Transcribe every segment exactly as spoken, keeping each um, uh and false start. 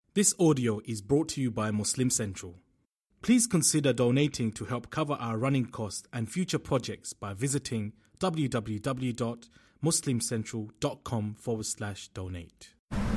This audio is brought to you by Muslim Central. Please consider donating to help cover our running costs and future projects by visiting www.muslimcentral.com forward slash donate.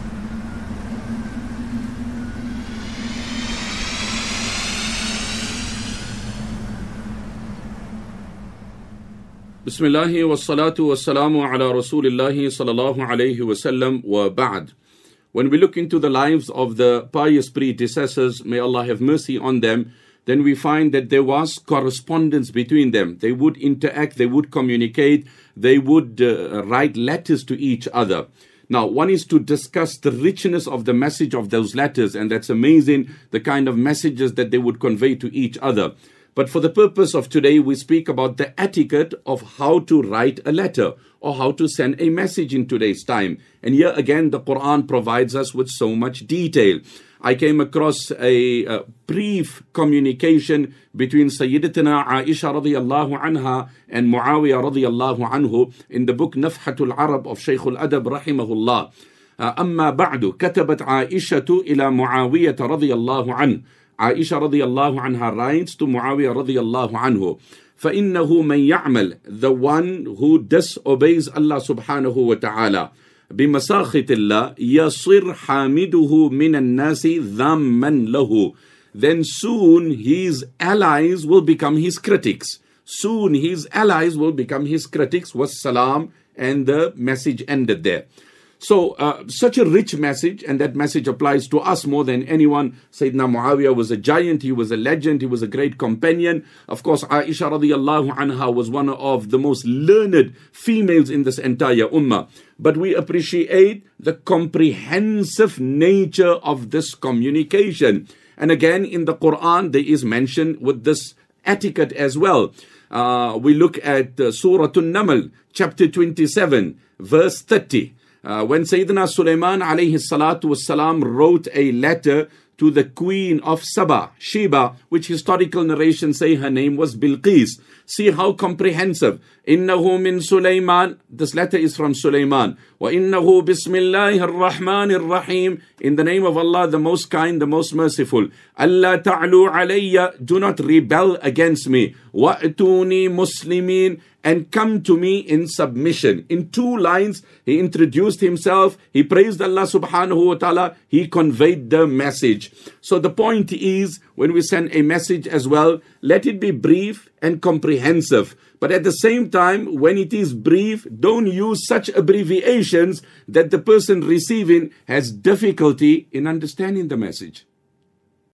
Bismillahi wa salatu wa salamu ala Rasulillahi sallallahu alayhi wa sallam wa ba'd. When we look into the lives of the pious predecessors, may Allah have mercy on them, then we find that there was correspondence between them. They would interact, they would communicate, they would uh, write letters to each other. Now, one is to discuss the richness of the message of those letters, and that's amazing, the kind of messages that they would convey to each other. But for the purpose of today, we speak about the etiquette of how to write a letter or how to send a message in today's time. And here again, the Quran provides us with so much detail. I came across a, a brief communication between Sayyidatina Aisha radiyallahu anha and Muawiyah radiyallahu anhu in the book Nafhatul Arab of Shaykh al-Adab rahimahullah. أما بعد كتبت عائشة إلى معاوية رضي الله عنه. Aisha radiyallahu anha writes to Muawiyah radiyallahu anhu, فَإِنَّهُ مَنْ يَعْمَلْ, the one who disobeys Allah subhanahu wa ta'ala, بِمَسَاخِتِ اللَّهِ يَصِرْ حَامِدُهُ مِنَ النَّاسِ ذَمًّا لَهُ, then soon his allies will become his critics. Soon his allies will become his critics. Wassalam, and the message ended there. So, uh, such a rich message, and that message applies to us more than anyone. Sayyidina Muawiyah was a giant, he was a legend, he was a great companion. Of course, Aisha radiyallahu anha was one of the most learned females in this entire ummah. But we appreciate the comprehensive nature of this communication. And again, in the Quran, there is mention with this etiquette as well. Uh, we look at uh, Surah An-Naml, chapter twenty-seven, verse thirty. Uh, when Sayyidina Sulaiman alayhi salatu wassalam wrote a letter to the queen of Saba, Sheba, which historical narrations say her name was Bilqis. See how comprehensive. Innahu min Sulaiman. This letter is from Sulaiman. Wa innahu bismillahir rahmanir rahim. In the name of Allah, the most kind, the most merciful. Allah ta'lu alayya. Do not rebel against me. Wa'tuni muslimin. And come to me in submission. In two lines, he introduced himself, he praised Allah subhanahu wa ta'ala, he conveyed the message. So the point is, when we send a message as well, let it be brief and comprehensive. But at the same time, when it is brief, don't use such abbreviations that the person receiving has difficulty in understanding the message.